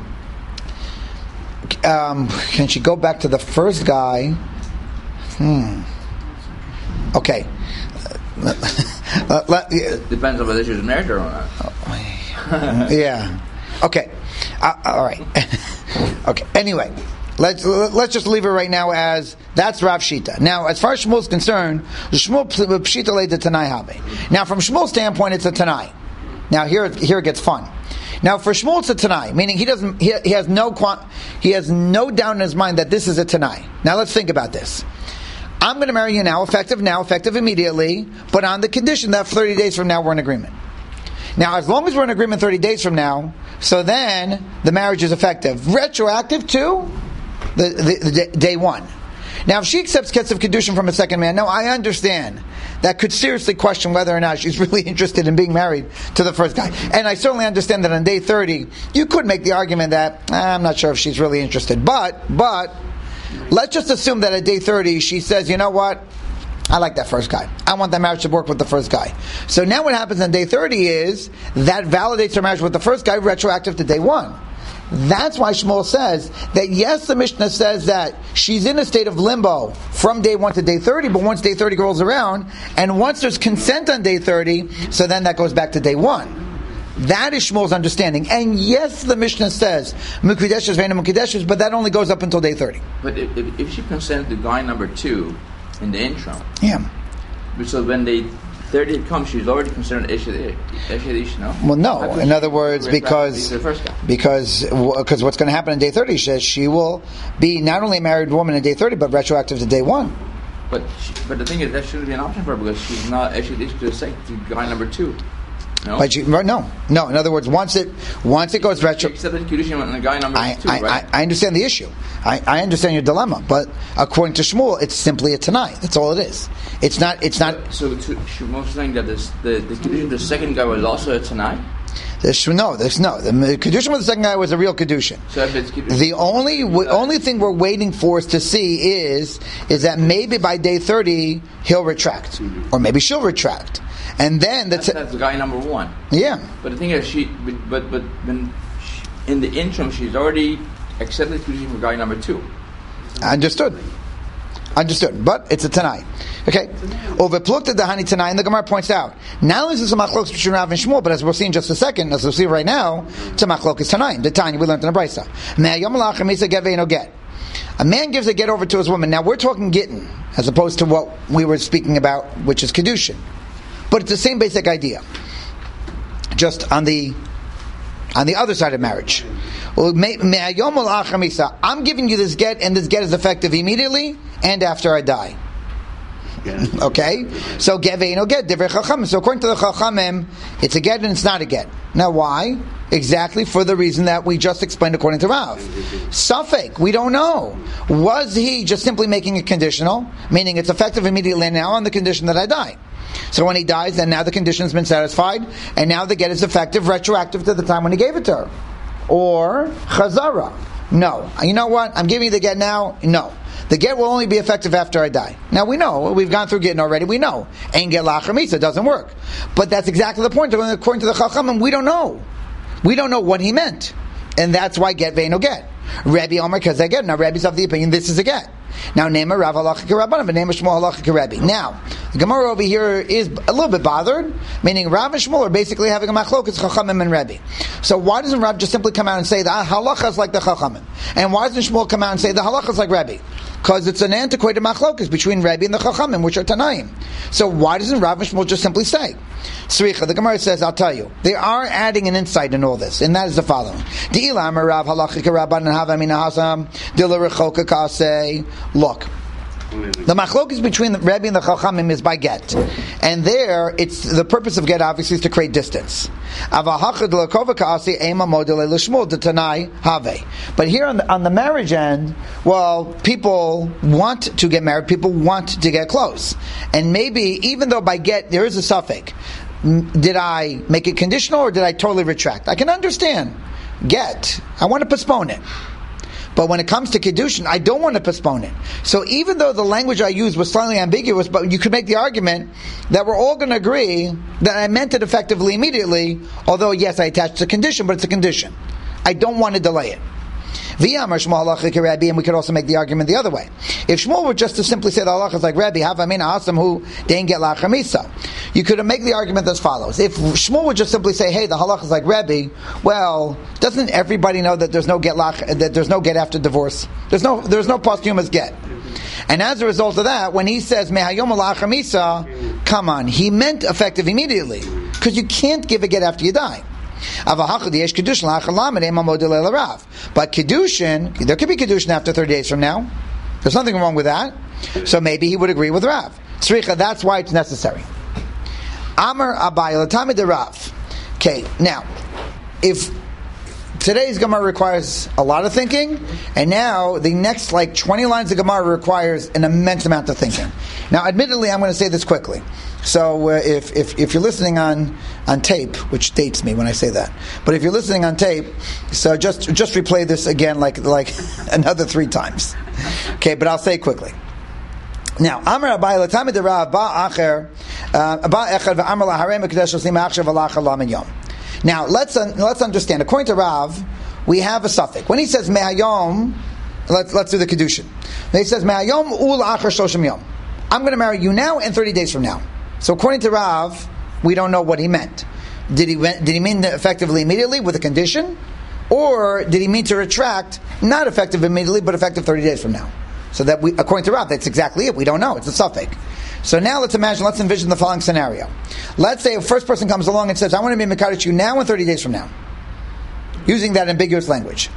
Um, can she go back to the first guy? Hmm. Okay. uh, let, uh, Depends on whether she was married or not. Yeah. Okay. Uh, all right. Okay. Anyway. Let's let's just leave it right now as that's Rav Shita. Now, as far as Shmuel is concerned, Shmuel Pshita laid the Tanai Habe. Now, from Shmuel's standpoint, it's a Tanai. Now, here here it gets fun. Now, for Shmuel, it's a Tanai, meaning he doesn't he, he has no he has no doubt in his mind that this is a Tanai. Now, let's think about this. I'm going to marry you now, effective now, effective immediately, but on the condition that thirty days from now we're in agreement. Now, as long as we're in agreement thirty days from now, so then the marriage is effective, retroactive to The, the, the day one. Now, if she accepts Ketzev Kedushin from a second man, no, I understand. That could seriously question whether or not she's really interested in being married to the first guy. And I certainly understand that on day thirty, you could make the argument that, eh, I'm not sure if she's really interested. But, but, let's just assume that at day thirty, she says, you know what? I like that first guy. I want that marriage to work with the first guy. So now what happens on day thirty is, that validates her marriage with the first guy retroactive to day one. That's why Shmuel says that yes, the Mishnah says that she's in a state of limbo from day one to day thirty, but once day thirty rolls around, and once there's consent on day thirty, so then that goes back to day one. That is Shmuel's understanding. And yes, the Mishnah says, Mekudeshes ve'ena mekudeshes, but that only goes up until day thirty. But if, if, if she consented to guy number two in the interim, yeah. So when they thirty comes, she's already considered Eshedish, no? Well, no. In other words, because because because what's going to happen on day thirty? She says she will be not only a married woman on day thirty, but retroactive to day one. But she, but the thing is, that shouldn't be an option for her because she's not Eshedish to the second to guy number two. No? But she, no, no. In other words, once it once it goes retro, She accepted Kiddushin on the guy number I, two, I, right? I, I understand the issue. I, I understand your dilemma, but according to Shmuel, it's simply a Tanai. That's all it is. It's not. It's not. So, to, Shmuel's saying that this, the the Kiddushin, the second guy was also a Tanai. There's, no, there's no. The Kedushin with the second guy was a real Kedushin. So if it's Kiddushin, the only w- only thing we're waiting for us to see is is that maybe by day thirty he'll retract, or maybe she'll retract, and then that's, that's, that's the guy number one. Yeah. But the thing is, she but but, but when she, in the interim, she's already accepted Kiddushin for guy number two. Understood. Understood. But it's a Tanai. Okay. Over plukta the Hani Tanai, and the Gemara points out, not only is this a machlokes between Rav and Shmuel, but as we'll see in just a second, as we'll see right now, it's a machlokes Tanai. The Tanya we learned in the Brisa. Get. A man gives a get over to his woman. Now we're talking gittin, as opposed to what we were speaking about, which is Kedushin. But it's the same basic idea. Just on the on the other side of marriage. I'm giving you this get, and this get is effective immediately and after I die. Okay? So get ve'ino get, divrei chachamim. So according to the chachamim, it's a get and it's not a get. Now why? Exactly for the reason that we just explained according to Rav. Safek, we don't know. Was he just simply making it conditional, meaning it's effective immediately now on the condition that I die? So when he dies, then now the condition has been satisfied, and now the get is effective, retroactive to the time when he gave it to her. Or chazara. No. You know what? I'm giving you the get now. No. The get will only be effective after I die. Now we know, we've gone through getting already, we know. Ain't get lachar mitzvah, doesn't work. But that's exactly the point. According to the Chachamim, we don't know. We don't know what he meant. And that's why get ve'ino get. Rabbi Omer kazeh get. Now Rabbi's of the opinion this is a get. Now name a Rav halacha k'Rabbanan, but name a Shmuel halacha k'Rabbi. Now, the Gemara over here is a little bit bothered, meaning Rav and Shmuel are basically having a machlokas Chachamim and Rabbi. So why doesn't Rav just simply come out and say the halacha is like the Chachamim? And why doesn't Shmuel come out and say the halacha is like Rabbi? Because it's an antiquated machlokas between Rabbi and the Chachamim, which are Tanaim. So why doesn't Rav and Shmuel just simply say? Sricha, the Gemara says, I'll tell you, they are adding an insight in all this, and that is the following. Look, the machlok is between the Rebbe and the Chachamim is by get, and there it's the purpose of get obviously is to create distance. But here on the, on the marriage end, well, people want to get married, people want to get close, and maybe even though by get there is a suffix, did I make it conditional or did I totally retract? I can understand get. I want to postpone it. But when it comes to Kiddushin, I don't want to postpone it. So even though the language I used was slightly ambiguous, but you could make the argument that we're all going to agree that I meant it effectively immediately, although yes, I attached a condition, but it's a condition. I don't want to delay it. V'yamar Shmuel halacha k'Rabbi, and we could also make the argument the other way. If Shmuel were just to simply say the halacha is like Rabbi, have I mean asam who didn't get lachar misa, you could make the argument as follows. If Shmuel would just simply say, hey, the halacha is like Rabbi, well, doesn't everybody know that there's no get lach, that there's no get after divorce? There's no there's no posthumous get. And as a result of that, when he says mehayom lachar misa, come on, he meant effective immediately, because you can't give a get after you die. But Kedushin, there could be Kedushin after thirty days from now. There's nothing wrong with that. So maybe he would agree with Rav. Sricha, that's why it's necessary. Amar Abai, Latami de Rav. Okay, now, if today's Gemara requires a lot of thinking, and now the next like twenty lines of Gemara requires an immense amount of thinking. Now, admittedly, I'm going to say this quickly. So uh, if, if if you're listening on, on tape, which dates me when I say that, but if you're listening on tape, so just just replay this again like like another three times. Okay, but I'll say it quickly. Now, Amar Abai Latami de Rav Ba Acher Ba Echad VaAmar LaHarei Mekadesh Osim Achshav Alacha Lamed Yom. Now let's uh, let's understand. According to Rav, we have a suffix. When he says Mehayom, let's let's do the Kedushin. When he says Mehayom Ul Acher Shoshim Yom, I'm going to marry you now and thirty days from now. So according to Rav, we don't know what he meant. Did he did he mean effectively immediately with a condition, or did he mean to retract not effective immediately but effective thirty days from now? So that we, according to Rav, that's exactly it. We don't know. It's a suffix. So now let's imagine, let's envision the following scenario. Let's say a first person comes along and says, "I want to be mekadesh you now and thirty days from now," using that ambiguous language.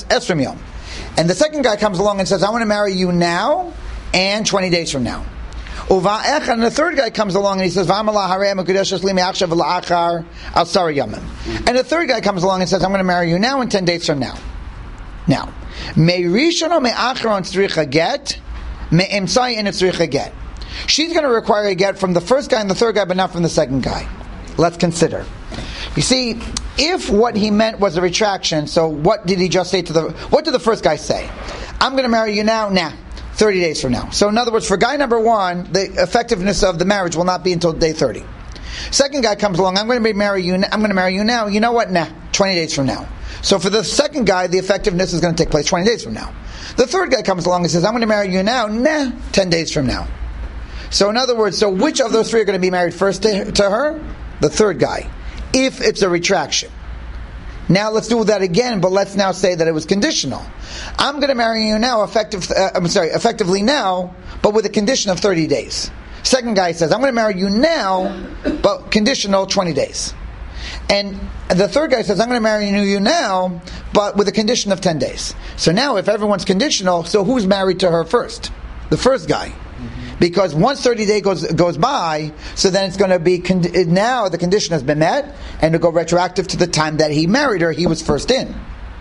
And the second guy comes along and says, "I want to marry you now and twenty days from now." Uva echad, and the third guy comes along and he says, V'amala harei mekudeshes li me'achshav la'achar al sara yamim. And the third guy comes along and says, I'm going to marry you now and ten days from now. Now, me'rishon or me'acharon tzricha get, me'emtzai and tzricha get. She's going to require a get from the first guy and the third guy, but not from the second guy. Let's consider. You see, if what he meant was a retraction, so what did he just say to the, what did the first guy say? I'm going to marry you now, nah, thirty days from now. So in other words, for guy number one, the effectiveness of the marriage will not be until day thirty. Second guy comes along, I'm going to marry you, I'm going to marry you now, you know what, nah, twenty days from now. So for the second guy, the effectiveness is going to take place twenty days from now. The third guy comes along and says, I'm going to marry you now, nah, ten days from now. So in other words, so which of those three are going to be married first to, to her? The third guy, if it's a retraction. Now let's do that again, but let's now say that it was conditional. I'm going to marry you now, effective. Uh, I'm sorry, effectively now, but with a condition of thirty days. Second guy says, I'm going to marry you now, but conditional twenty days. And the third guy says, I'm going to marry you now, but with a condition of ten days. So now, if everyone's conditional, so who's married to her first? The first guy. Because once thirty days goes goes by, so then it's going to be, con- now the condition has been met, and it'll go retroactive to the time that he married her, he was first in.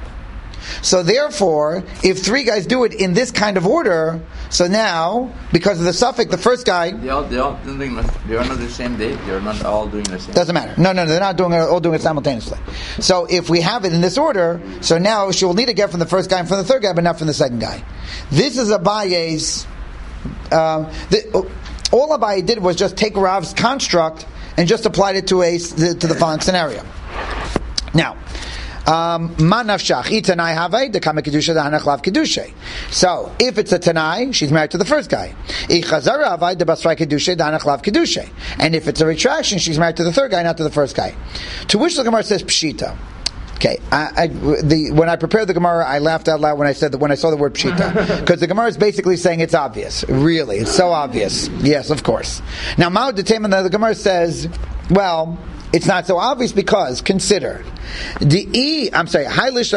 So therefore, if three guys do it in this kind of order, so now, because of the suffix, the first guy... They all, they all doing, they are not the same day, they are not all doing the same Doesn't matter. No, no, they're not doing it, all doing it simultaneously. So if we have it in this order, so now she will need to get from the first guy and from the third guy, but not from the second guy. This is Abaye's... Uh, the, all Abaye did was just take Rav's construct and just applied it to a to the following scenario. Now, um, ma nafshach itanai havei the kama kedusha the hanachlav kedusha. So, if it's a tanai, she's married to the first guy. I chazara havei the basrai kedusha the hanachlav kedusha. And if it's a retraction, she's married to the third guy, not to the first guy. To which the Gemara says pshita. Okay, I, I, the, when I prepared the Gemara, I laughed out loud when I said that when I saw the word pshita, because the Gemara is basically saying it's obvious. Really, it's so obvious. Yes, of course. Now, Ma'od Deteman, the Gemara says, well, it's not so obvious because consider the e. I'm sorry.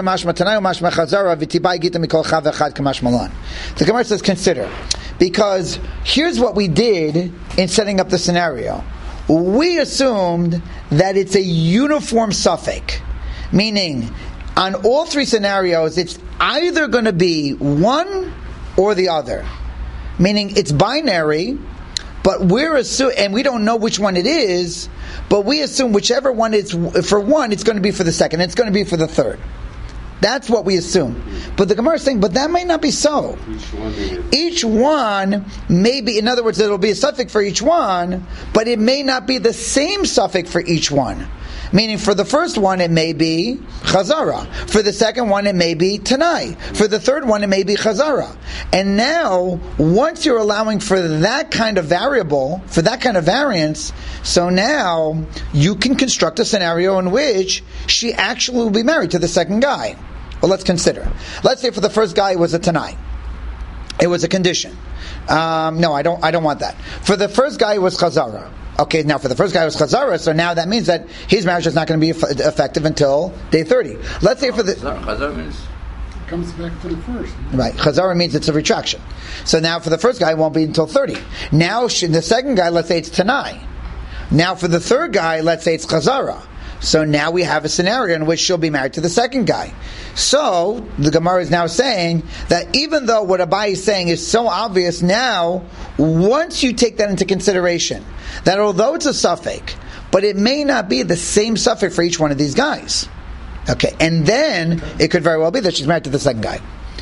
The Gemara says consider, because here's what we did in setting up the scenario. We assumed that it's a uniform suffix. Meaning, on all three scenarios, it's either going to be one or the other. Meaning, it's binary, but we're assuming, and we don't know which one it is, but we assume whichever one it's for one, it's going to be for the second, it's going to be for the third. That's what we assume. But the Gemara is saying, but that might not be so. Each one, each one may be, in other words, it'll be a suffix for each one, but it may not be the same suffix for each one. Meaning, for the first one, it may be chazara. For the second one, it may be tanai. For the third one, it may be chazara. And now, once you're allowing for that kind of variable, for that kind of variance, so now you can construct a scenario in which she actually will be married to the second guy. Well, let's consider. Let's say for the first guy, it was a tanai. It was a condition. Um, no, I don't. I don't want that. For the first guy, it was chazara. Okay, now for the first guy it was chazara, so now that means that his marriage is not going to be eff- effective until day thirty. Let's say for the chazara means it comes back to the first. Right, chazara means it's a retraction. So now for the first guy it won't be until thirty. Now the second guy, let's say it's tanai. Now for the third guy, let's say it's chazara. So now we have a scenario in which she'll be married to the second guy. So the Gemara is now saying that even though what Abaye is saying is so obvious now, once you take that into consideration, that although it's a suffix, but it may not be the same suffix for each one of these guys. Okay, and then it could very well be that she's married to the second guy.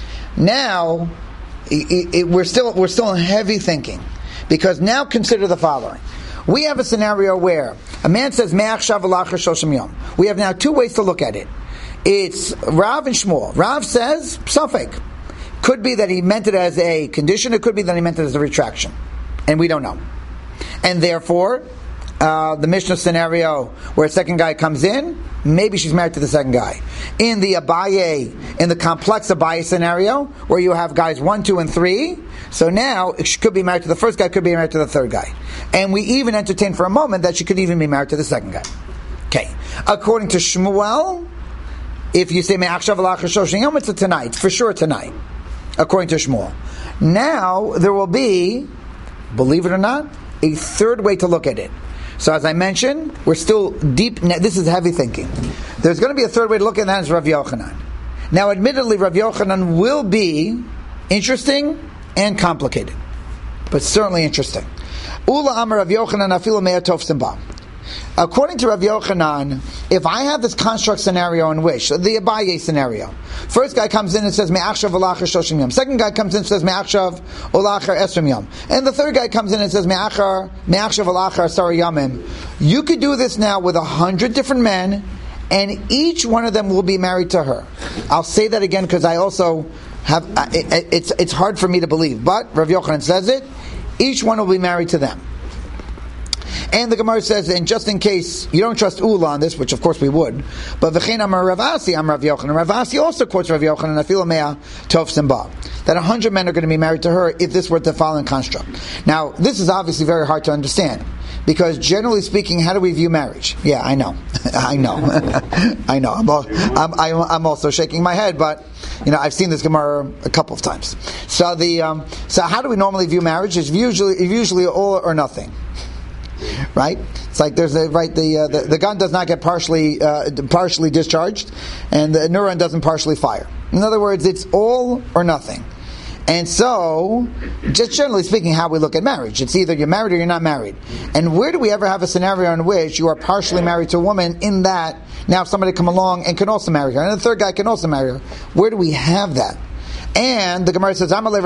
Now, it, it, we're still we're still in heavy thinking, because now consider the following. We have a scenario where a man says me'achshav v'lachar shoshim yom. We have now two ways to look at it. It's Rav and Shmuel. Rav says suffix. Could be that he meant it as a condition. It could be that he meant it as a retraction, and we don't know. And therefore, uh, the Mishnah scenario where a second guy comes in, maybe she's married to the second guy. In the Abaye, in the complex Abaye scenario, where you have guys one, two, and three, so now she could be married to the first guy, could be married to the third guy. And we even entertain for a moment that she could even be married to the second guy. Okay. According to Shmuel, if you say me'achshav v'lachar shoshim yom, it's a tonight, for sure tonight. According to Shmuel. Now, there will be believe it or not, a third way to look at it. So as I mentioned, we're still deep, this is heavy thinking. There's going to be a third way to look at that, is Rav Yochanan. Now admittedly, Rav Yochanan will be interesting and complicated, but certainly interesting. Ula Amar Rav Yochanan afilu mea tofsim ba. According to Rav Yochanan, if I have this construct scenario in which, the Abaye scenario, first guy comes in and says, Me'achshav olacher shoshim yom. Second guy comes in and says, Me'achshav olacher esrim yom. And the third guy comes in and says, Me'achar, Me'achshav olacher asar yamim. You could do this now with a hundred different men, and each one of them will be married to her. I'll say that again because I also have, it, it's, it's hard for me to believe, but Rav Yochanan says it, each one will be married to them. And the Gemara says, and just in case you don't trust Ula on this, which of course we would, but v'chein amar Rav Asi, amar Rav Yochanan. Rav Asi also quotes Rav Yochanan, afilu mea tofsim ba, that a hundred men are going to be married to her if this were the following construct. Now, this is obviously very hard to understand, because generally speaking, how do we view marriage? Yeah, I know, I know, I know. I'm, all, I'm, I'm, I'm also shaking my head, but you know, I've seen this Gemara a couple of times. So the um, so how do we normally view marriage? It's usually usually all or nothing. Right? It's like there's a right the, uh, the the gun does not get partially uh, partially discharged, and the neuron doesn't partially fire. In other words, it's all or nothing. And so, just generally speaking, how we look at marriage, it's either you're married or you're not married. And where do we ever have a scenario in which you are partially married to a woman? In that now somebody come along and can also marry her, and the third guy can also marry her. Where do we have that? And the Gemara says, I'll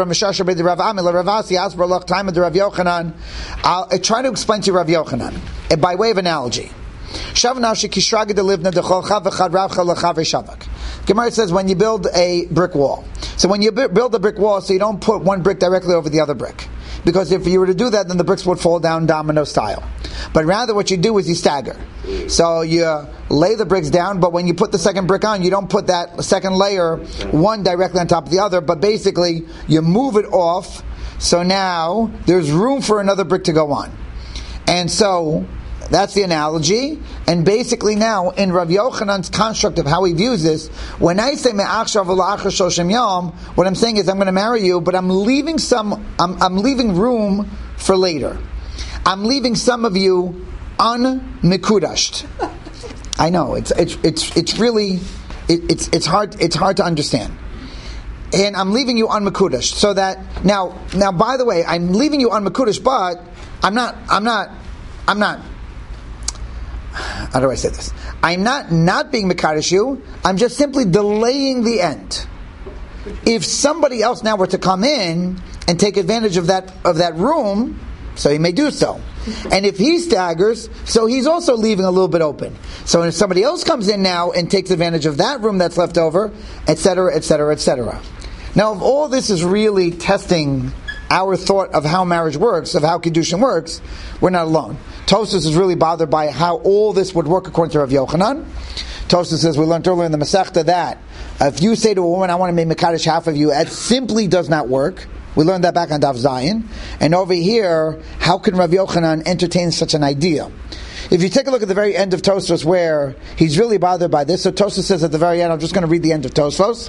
try to explain to Rav Yochanan by way of analogy. Gemara says when you build a brick wall. So when you build a brick wall, so you don't put one brick directly over the other brick. Because if you were to do that, then the bricks would fall down domino style. But rather what you do is you stagger. So you lay the bricks down, but when you put the second brick on, you don't put that second layer, one directly on top of the other, but basically you move it off, so now there's room for another brick to go on. And so that's the analogy. And basically now, in Rav Yochanan's construct of how he views this, when I say me'achshav v'la'achar shoshim yom, what I'm saying is I'm going to marry you, but I'm leaving some, I'm, I'm leaving room for later. I'm leaving some of you un-mikudashed. I know it's it's it's it's really it, it's it's hard it's hard to understand. And I'm leaving you un-mikudashed, so that now now by the way, I'm leaving you un-mikudashed, but I'm not I'm not I'm not. How do I say this? I'm not not being mekadosh you. I'm just simply delaying the end. If somebody else now were to come in and take advantage of that of that room, so he may do so. And if he staggers, so he's also leaving a little bit open. So if somebody else comes in now and takes advantage of that room that's left over, et cetera, et cetera, et cetera. Now, if all this is really testing our thought of how marriage works, of how Kiddushin works, we're not alone. Tosfos is really bothered by how all this would work according to Rav Yochanan. Tosfos says, we learned earlier in the Masechta that if you say to a woman, I want to make Mekadosh half of you, that simply does not work. We learned that back on Daf Zayin. And over here, how can Rav Yochanan entertain such an idea? If you take a look at the very end of Tosfos where he's really bothered by this, so Tosfos says at the very end, I'm just going to read the end of Tosfos.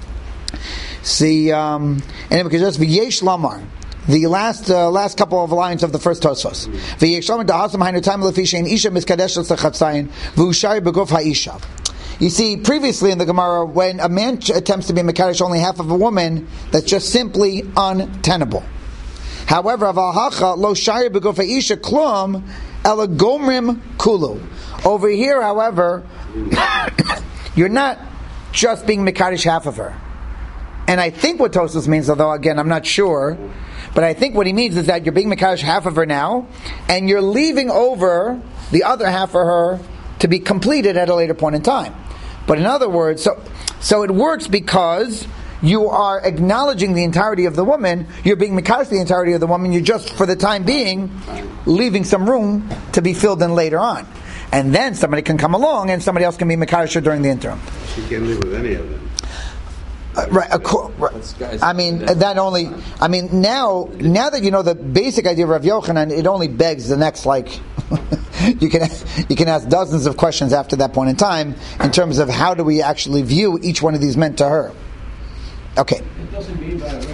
See, um, and because that's V'yesh Lamar, the last uh, last couple of lines of the first Tosfos. V'yesh Lamar da'asam hainu time l'fisha in isha miskadesh l'sachatzayin v'ushari beguf ha'isha. You see, previously in the Gemara, when a man attempts to be mekadosh only half of a woman, that's just simply untenable. However, aval hacha lo shari beguf ha'isha klum ela gomrim kulu. Over here, however, you're not just being mekadosh half of her. And I think what Tosfos means, although again I'm not sure, but I think what he means is that you're being mekadosh half of her now, and you're leaving over the other half for her to be completed at a later point in time. But in other words, so so it works because you are acknowledging the entirety of the woman, you're being mekadosh the entirety of the woman, you're just for the time being leaving some room to be filled in later on. And then somebody can come along and somebody else can be mekadosh during the interim. She can't live with any of them. Uh, right, co- right. I mean that only. I mean now, now that you know the basic idea of Rav Yochanan, it only begs the next like. you can you can ask dozens of questions after that point in time in terms of how do we actually view each one of these men to her. Okay. It doesn't mean that Rabbi Yochanan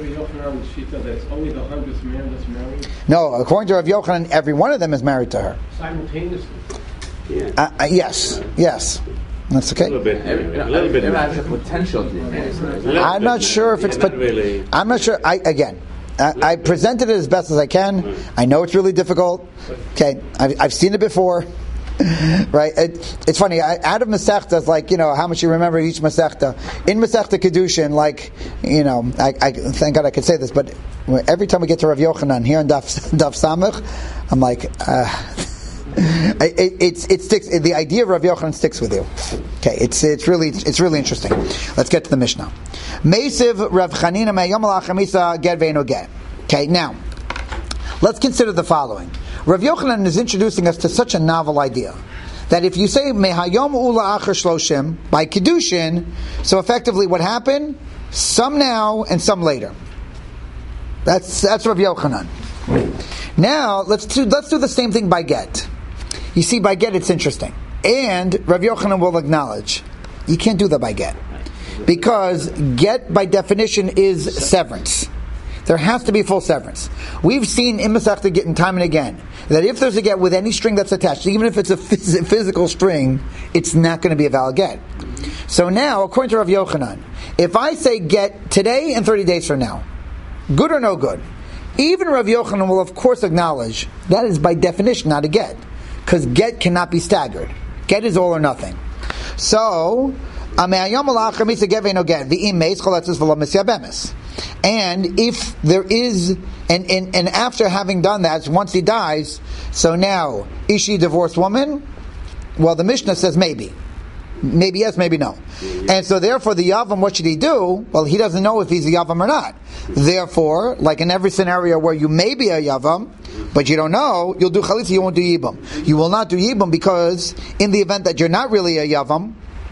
Yochanan Shita that's only the hundredth man that's married? No, according to Rav Yochanan, every one of them is married to her. Simultaneously? Yeah. Uh, uh, yes, yes. That's okay. A little bit. Every, A little bit. everyone has the potential to be married. I'm not sure if it's. Not Pot- really. I'm not sure. I again, I, I presented it as best as I can. I know it's really difficult. Okay, I've, I've seen it before. Right? It, it's funny. I, out of Masechta is like, you know, how much you remember each Masechta. In Masechta Kedushin, like, you know, I, I thank God I could say this, but every time we get to Rav Yochanan here in Daf, Daf Samach, I'm like, uh, it, it, it's it sticks. The idea of Rav Yochanan sticks with you. Okay, it's it's really it's really interesting. Let's get to the Mishnah. Meisiv Rav Chanina me'yom alachamisa get ve'eno get. Okay, now let's consider the following. Rav Yochanan is introducing us to such a novel idea that if you say mehayom ula acher shloshim by kedushin, so effectively what happened? Some now and some later. That's that's Rav Yochanan. Now let's do let's do the same thing by get. You see, by get it's interesting, and Rav Yochanan will acknowledge you can't do that by get because get by definition is severance. There has to be full severance. We've seen in Masechta Gittin time and again that if there's a get with any string that's attached, even if it's a phys- physical string, it's not going to be a valid get. So now, according to Rav Yochanan, if I say get today and thirty days from now, good or no good, even Rav Yochanan will of course acknowledge that is by definition not a get, because get cannot be staggered. Get is all or nothing. So, and if there is, and, and, and after having done that, once he dies, so now, is she a divorced woman? Well, the Mishnah says maybe. Maybe yes, maybe no. And so therefore the Yavam, what should he do? Well, he doesn't know if he's a Yavam or not. Therefore, like in every scenario where you may be a Yavam, but you don't know, you'll do Chalitza, you won't do Yibam. You will not do Yibam because in the event that you're not really a Yavam,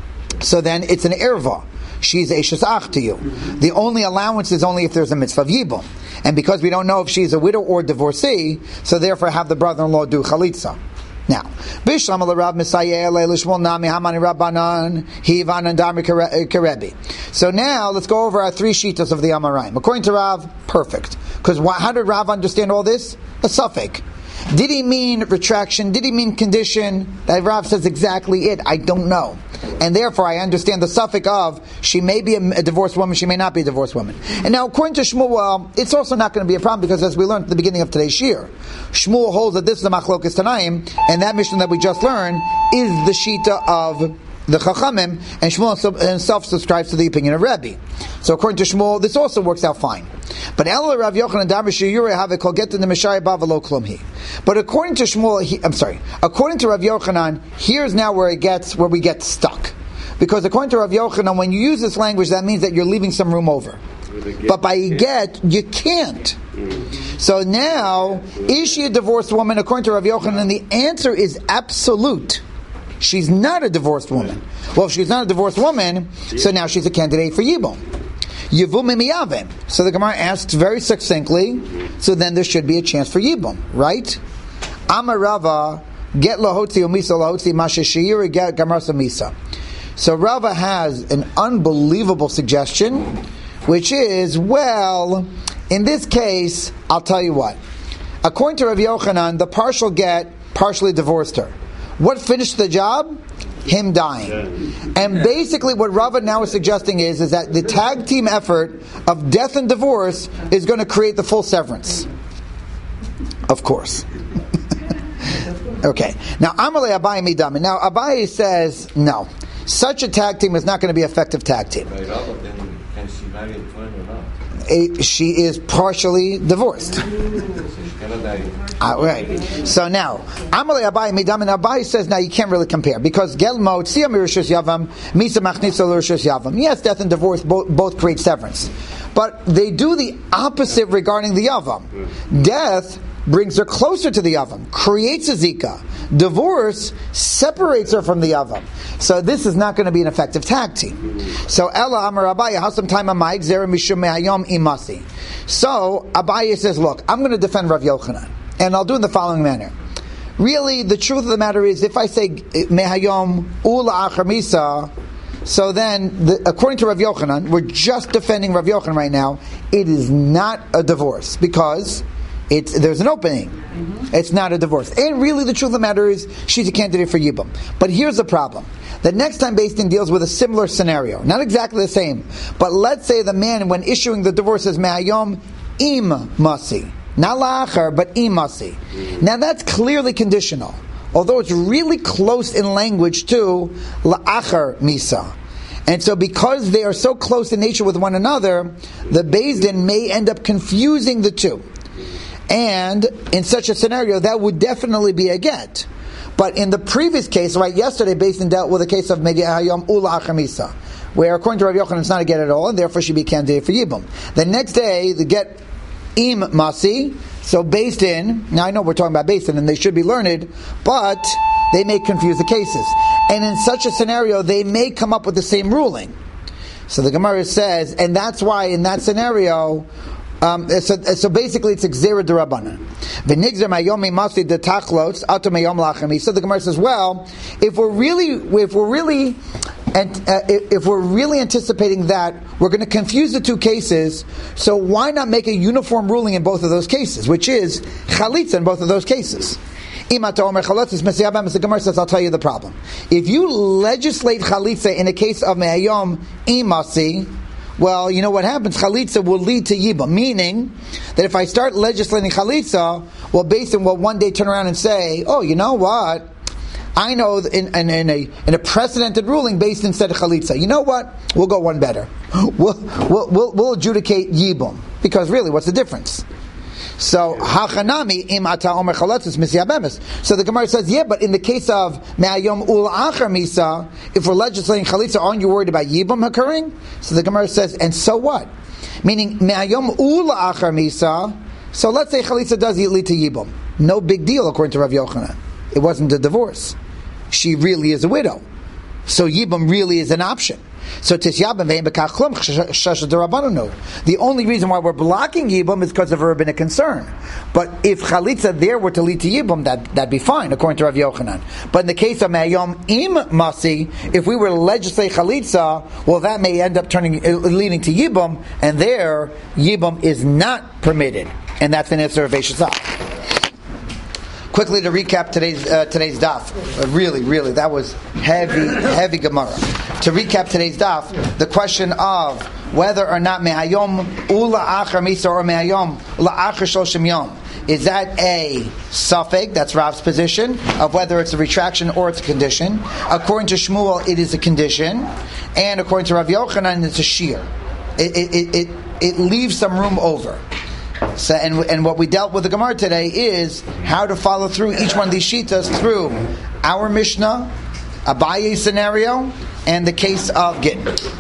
so then it's an Erva. She's a Shesach to you. The only allowance is only if there's a mitzvah of Yibam. And because we don't know if she's a widow or divorcee, so therefore have the brother-in-law do Chalitza. Now, Bishlam al Rab Misayeh Lishmol Nami Hamani Rabbanan Hivan and Dami Karebi. So now let's go over our three shitas of the Amoraim. According to Rav, perfect. Because how did Rav understand all this? A suffix. Did he mean retraction? Did he mean condition? That Rav says exactly it. I don't know. And therefore I understand the suffix of she may be a, a divorced woman, she may not be a divorced woman. And now according to Shmuel, it's also not going to be a problem because as we learned at the beginning of today's shir, Shmuel holds that this is the Machlokes Tanaim, and that mission that we just learned is the Shita of the Chachamim, and Shmuel himself subscribes to the opinion of Rebbe. So according to Shmuel, this also works out fine. But Ela Rav Yochanan Davish Yure have a kol get in the Meshai Bavalo Klumhi. But according to Shmuel, he, I'm sorry, according to Rav Yochanan, here's now where it gets where we get stuck. Because according to Rav Yochanan, when you use this language, that means that you're leaving some room over. But by get, you can't. So now, is she a divorced woman? According to Rav Yochanan, the answer is absolute. She's not a divorced woman. Well, if she's not a divorced woman, so now she's a candidate for Yibum. Yivum miyavim. So the Gemara asks very succinctly, so then there should be a chance for Yibum, right? Amar Rava, get lahotzi umisa lahotzi masha sheira get gamarsa misa. So Rava has an unbelievable suggestion, which is, well, in this case, I'll tell you what. According to Rav Yochanan, the partial get partially divorced her. What finished the job? Him dying. And basically what Rava now is suggesting is, is that the tag team effort of death and divorce is going to create the full severance. Of course. Okay. Now, Amalei Abaye Midami. Now, Abaye says, no. Such a tag team is not going to be an effective tag team. Can she marry a twin or not? A, she is partially divorced. Uh, right. So now, Amalei Abaye Midam, and Abaye says now you can't really compare because Gelmo Tzia Mirishus Yavam Misa Machnitza Lirishus Yavam. Yes, death and divorce both, both create severance, but they do the opposite regarding the Yavam. Death brings her closer to the Yavam, creates a Zika. Divorce separates her from the Yavam. So this is not going to be an effective tag team. So Ella Amar Abaye, how some time Amayik Zera Mishum Mehayom Imasi. So Abaye says, look, I'm going to defend Rav Yochanan, and I'll do it in the following manner. Really, the truth of the matter is, if I say Mehayom Ula Achar Misa, So then, the, according to Rav Yochanan, we're just defending Rav Yochanan right now. It is not a divorce because it's there's an opening. Mm-hmm. It's not a divorce. And really, the truth of the matter is, she's a candidate for Yibum. But here's the problem. The next time Beis Din deals with a similar scenario, not exactly the same, but let's say the man, when issuing the divorce, says Me'ayom im masi. Not la'achar, but im masi. Now that's clearly conditional, although it's really close in language to la'achar misa. And so because they are so close in nature with one another, the Beis Din may end up confusing the two. And in such a scenario, that would definitely be a get. But in the previous case, right, yesterday, Beis Din dealt with a case of Me'ayom ula'achar misa, where according to Rav Yochanan, it's not a get at all, and therefore she be a candidate for Yibum. The next day, the get im masi, so Beis Din, now I know we're talking about Beis Din, and they should be learned, but they may confuse the cases. And in such a scenario, they may come up with the same ruling. So the Gemara says, and that's why in that scenario, Um, so, so basically, it's Gzera D'Rabbanan. V'nigzer ma'yom mimasi detachlos ato ma'yom lachami. So the Gemara says, well, if we're really, if we're really, and uh, if we're really anticipating that we're going to confuse the two cases, so why not make a uniform ruling in both of those cases, which is chalitza in both of those cases? The Gemara says, I'll tell you the problem. If you legislate chalitza in a case of me'ayom imasi, well, you know what happens? Chalitza will lead to Yibum. Meaning that if I start legislating Chalitza, well, Beis Din will one day turn around and say, oh, you know what? I know in, in, in a in a precedented ruling, Beis Din said Chalitza. You know what? We'll go one better. We'll, we'll, we'll, we'll adjudicate Yibum. Because really, what's the difference? So, hachanami im ata omer chalatzis misyabemes. So the Gemara says, yeah, but in the case of me'ayom ul achar misa, if we're legislating chalitza, aren't you worried about yibum occurring? So the Gemara says, and so what? Meaning me'ayom ul achar misa. So let's say chalitza does lead to yibum. No big deal, according to Rav Yochanan. It wasn't a divorce. She really is a widow. So yibum really is an option. So tisyabim ve'im b'kachlum shasha d'Rabbanan. The only reason why we're blocking yibum is because of a rabbinic concern. But if chalitza there were to lead to yibum, that that'd be fine, according to Rav Yochanan. But in the case of me'ayom im masi, if we were to legislate chalitza, well, that may end up turning leading to yibum, and there yibum is not permitted, and that's an answer of Veishasah. Quickly to recap today's uh, today's daf. Uh, really, really, that was heavy, heavy Gemara. To recap today's daf, the question of whether or not me'ayom ula achar misa or me'ayom ula achar shloshim yom, is that a suffix? That's Rav's position of whether it's a retraction or it's a condition. According to Shmuel, it is a condition, and according to Rav Yochanan, it's a shear. It it it it, it leaves some room over. So, and, and what we dealt with the Gemara today is how to follow through each one of these shitas through our Mishnah, Abaye scenario, and the case of Gittin.